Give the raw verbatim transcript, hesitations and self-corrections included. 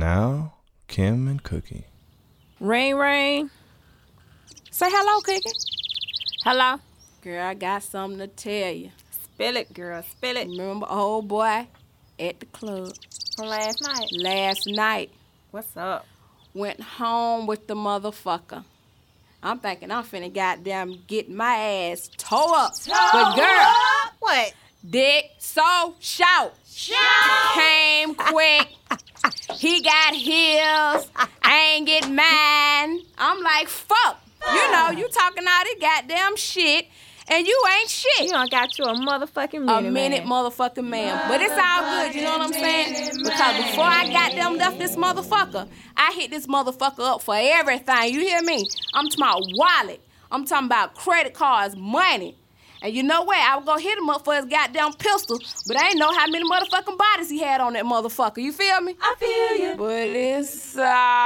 Al, Kim, and Cookie. Ring, ring. Say hello, Cookie. Hello? Girl, I got something to tell you. Spill it, girl. Spill it. Remember old boy at the club? From last night. Last night. What's up? Went home with the motherfucker. I'm thinking I'm finna goddamn get my ass toe up. Toe but girl, up? What? Dick so shout. Shout. Came quick. He got heels. I ain't get mine. I'm like, fuck. You know, you talking all this goddamn shit, and you ain't shit. You done got you a motherfucking minute, A minute man. motherfucking man. But it's all good, you know what I'm saying? Because before I goddamn left this motherfucker, I hit this motherfucker up for everything. You hear me? I'm talking about wallet. I'm talking about credit cards, money. And you know what? I was gonna hit him up for his goddamn pistol, but I ain't know how many motherfucking bodies he had on that motherfucker. You feel me? I feel you. But it's all